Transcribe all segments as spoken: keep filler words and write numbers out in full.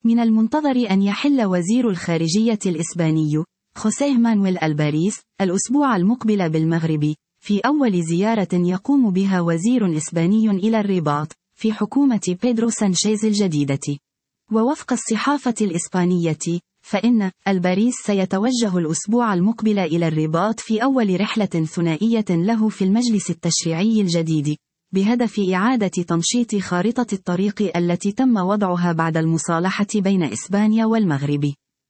من المنتظر أن يحل وزير الخارجية الإسباني خوسيه مانويل ألباريس الأسبوع المقبل بالمغرب، في أول زيارة يقوم بها وزير إسباني إلى الرباط في حكومة بيدرو سانشيز الجديدة. ووفق الصحافة الإسبانية، فإن ألباريس سيتوجه الأسبوع المقبل إلى الرباط في أول رحلة ثنائية له في المجلس التشريعي الجديد، بهدف إعادة تنشيط خارطة الطريق التي تم وضعها بعد المصالحة بين إسبانيا والمغرب.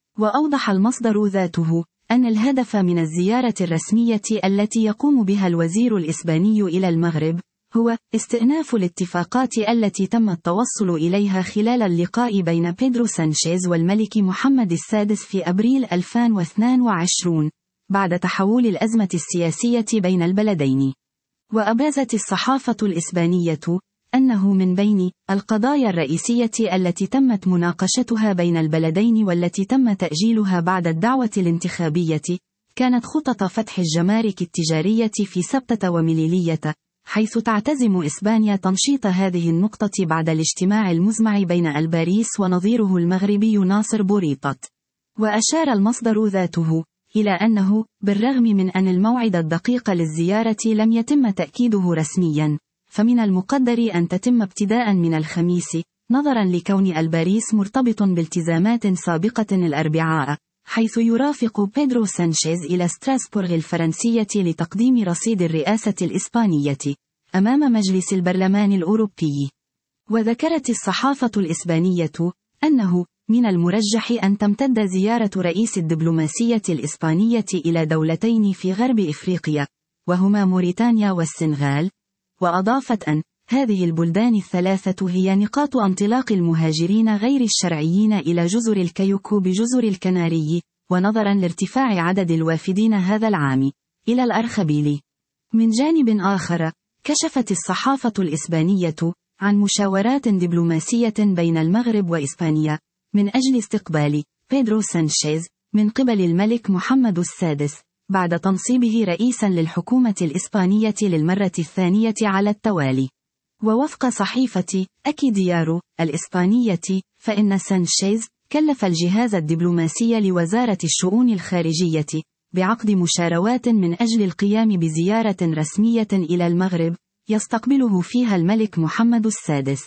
وأوضح المصدر ذاته أن الهدف من الزيارة الرسمية التي يقوم بها الوزير الإسباني إلى المغرب هو استئناف الاتفاقات التي تم التوصل إليها خلال اللقاء بين بيدرو سانشيز والملك محمد السادس في أبريل ألفين واثنين وعشرين، بعد تحول الأزمة السياسية بين البلدين. وأبرزت الصحافة الإسبانية أنه من بين القضايا الرئيسية التي تمت مناقشتها بين البلدين والتي تم تأجيلها بعد الدعوة الانتخابية، كانت خطط فتح الجمارك التجارية في سبتة ومليلية، حيث تعتزم إسبانيا تنشيط هذه النقطة بعد الاجتماع المزمع بين ألباريس ونظيره المغربي ناصر بوريطة. وأشار المصدر ذاته إلى أنه بالرغم من أن الموعد الدقيق للزيارة لم يتم تأكيده رسميا، فمن المقدر أن تتم ابتداء من الخميس، نظرا لكون ألباريس مرتبط بالتزامات سابقة الأربعاء، حيث يرافق بيدرو سانشيز إلى ستراسبورغ الفرنسية لتقديم رصيد الرئاسة الإسبانية أمام مجلس البرلمان الأوروبي. وذكرت الصحافة الإسبانية أنه من المرجح أن تمتد زيارة رئيس الدبلوماسية الإسبانية إلى دولتين في غرب إفريقيا، وهما موريتانيا والسنغال. وأضافت أن هذه البلدان الثلاثة هي نقاط انطلاق المهاجرين غير الشرعيين إلى جزر الكيوكو بجزر الكناري، ونظرا لارتفاع عدد الوافدين هذا العام إلى الأرخبيل. من جانب آخر، كشفت الصحافة الإسبانية عن مشاورات دبلوماسية بين المغرب وإسبانيا من أجل استقبال بيدرو سانشيز من قبل الملك محمد السادس، بعد تنصيبه رئيسا للحكومة الإسبانية للمرة الثانية على التوالي. ووفق صحيفة أكيديارو الإسبانية، فإن سانشيز كلف الجهاز الدبلوماسي لوزارة الشؤون الخارجية بعقد مشاورات من أجل القيام بزيارة رسمية إلى المغرب يستقبله فيها الملك محمد السادس،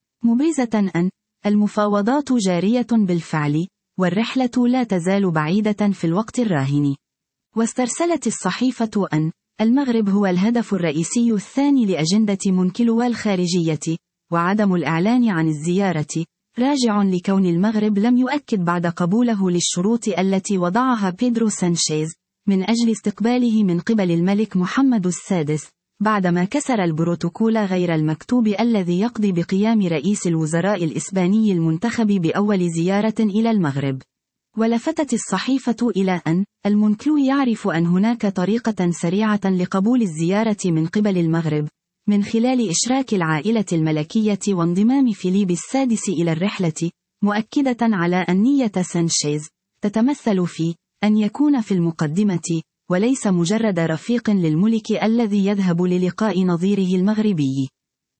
مبرزة أن المفاوضات جارية بالفعل، والرحلة لا تزال بعيدة في الوقت الراهن. واسترسلت الصحيفة أن المغرب هو الهدف الرئيسي الثاني لأجندة مونكلوا الخارجية، وعدم الإعلان عن الزيارة راجع لكون المغرب لم يؤكد بعد قبوله للشروط التي وضعها بيدرو سانشيز من أجل استقباله من قبل الملك محمد السادس، بعدما كسر البروتوكول غير المكتوب الذي يقضي بقيام رئيس الوزراء الإسباني المنتخب بأول زيارة إلى المغرب. ولفتت الصحيفة إلى أن المونكلو يعرف أن هناك طريقة سريعة لقبول الزيارة من قبل المغرب، من خلال إشراك العائلة الملكية وانضمام فيليب السادس إلى الرحلة، مؤكدة على أن نية سانشيز تتمثل في أن يكون في المقدمة، وليس مجرد رفيق للملك الذي يذهب للقاء نظيره المغربي.